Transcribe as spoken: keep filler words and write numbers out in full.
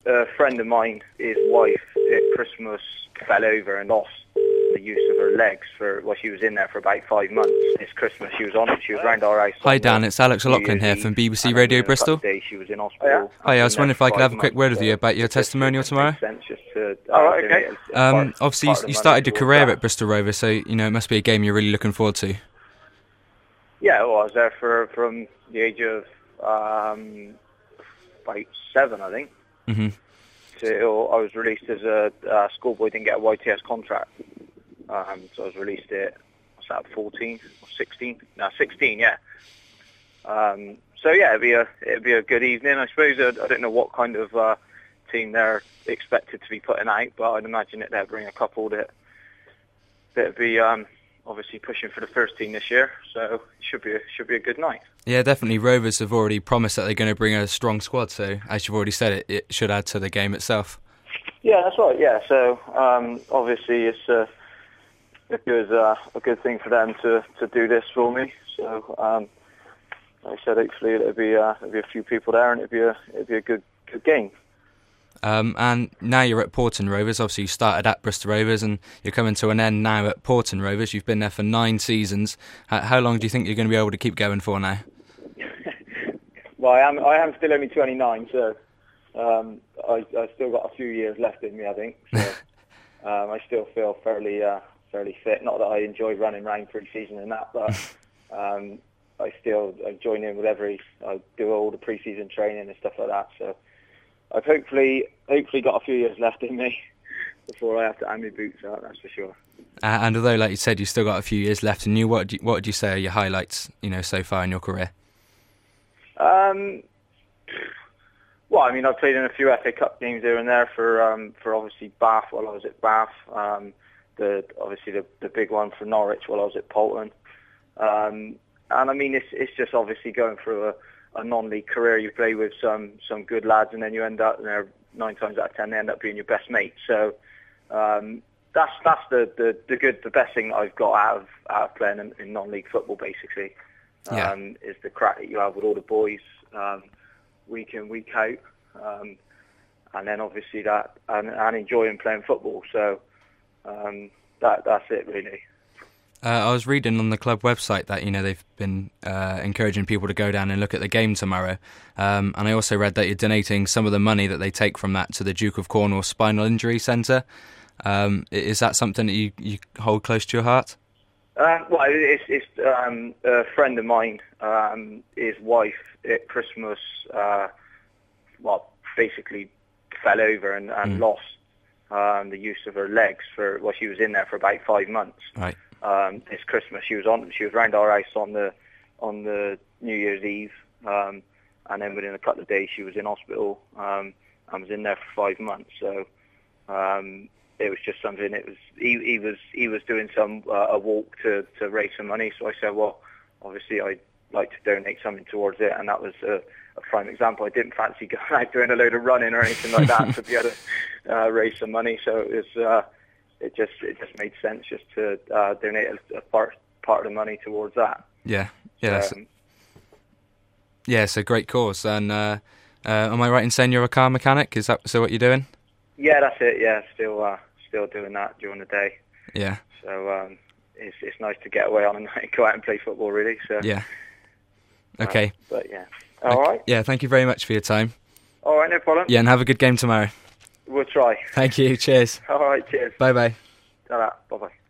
A friend of mine, his wife, at Christmas fell over and lost the use of her legs for, well, she was in there for about five months. This Christmas she was on it, she was round our house. Hi Dan, it's Alex O'Loughlin here from B B C Radio Bristol. Days she was in hospital. Hi, I was wondering if I could have a quick word with you about your testimonial tomorrow. To, uh, oh, okay. Um, obviously you, you started your career at Bristol Rovers, so you know it must be a game you're really looking forward to. Yeah, well, I was there for from the age of um, about seven, I think. Mm-hmm. Till I was released as a uh, schoolboy, didn't get a Y T S contract. Um, so I was released at, what's that, fourteen or sixteen? No, sixteen, yeah. Um, so yeah, it'd be a it'd be a good evening. I suppose I, I don't know what kind of uh, team they're expected to be putting out, but I'd imagine that they'll bring a couple that that'd be um, obviously pushing for the first team this year. So it should be a, should be a good night. Yeah, definitely. Rovers have already promised that they're going to bring a strong squad. So as you've already said, it it should add to the game itself. Yeah, that's right. Yeah, so um, obviously it's a, a good uh, a good thing for them to, to do this for me. So um, like I said, hopefully it'll be uh, it'll be a few people there, and it'll be a it'll be a good good game. Um, and now you're at Porton Rovers. Obviously, you started at Bristol Rovers, and you're coming to an end now at Porton Rovers. You've been there for nine seasons. How, how long do you think you're going to be able to keep going for now? Well, I am I am still only twenty-nine, so um, I I still got a few years left in me, I think. So um, I still feel fairly uh, fairly fit. Not that I enjoy running around pre-season and that, but um, I still I join in with every. I do all the pre-season training and stuff like that. So I've hopefully hopefully got a few years left in me before I have to hang my boots out. That's for sure. Uh, and although, like you said, you've still got a few years left in you, what do you, what would you say are your highlights, you know, so far in your career? Um, well, I mean, I've played in a few F A Cup games here and there for um, for obviously Bath while I was at Bath. Um, the obviously the the big one for Norwich while I was at Bolton. Um, and I mean, it's it's just obviously going through a, a non-league career. You play with some some good lads, and then you end up, you know, nine times out of ten they end up being your best mate. So um, that's that's the, the, the good the best thing that I've got out of out of playing in, in non-league football, basically. Yeah. Um, is the crack that you have with all the boys um, week in, week out, um, and then obviously that and, and enjoying playing football. So um, that that's it really. Uh, I was reading on the club website that, you know, they've been uh, encouraging people to go down and look at the game tomorrow, um, and I also read that you're donating some of the money that they take from that to the Duke of Cornwall Spinal Injury Centre. Um, is that something that you, you hold close to your heart? Um, well, it's, it's um, a friend of mine, um, his wife at Christmas, uh, well, basically fell over and, and mm. lost um, the use of her legs for, well, she was in there for about five months. Right. Um, this Christmas, she was on, she was round our house on the on the New Year's Eve, um, and then within a couple of days she was in hospital um, and was in there for five months. So. Um, It was just something. It was he, he was he was doing some uh, a walk to, to raise some money. So I said, well, obviously I'd like to donate something towards it, and that was a, a prime example. I didn't fancy going out doing a load of running or anything like that to be able to uh, raise some money. So it was uh, it just it just made sense just to uh, donate a, a part part of the money towards that. Yeah, yeah, Um, yeah. It's a great cause. And uh, uh, am I right in saying you're a car mechanic? Is that so? What you're doing? Yeah, that's it. Yeah, still. Uh, Still doing that during the day. Yeah. So um, it's it's nice to get away on a night and go out and play football, really. So yeah. Okay. Uh, but yeah. All okay. right. Yeah. Thank you very much for your time. All right, no problem. Yeah, and have a good game tomorrow. We'll try. Thank you. Cheers. All right. Cheers. Bye bye. Ta-ra. Bye bye.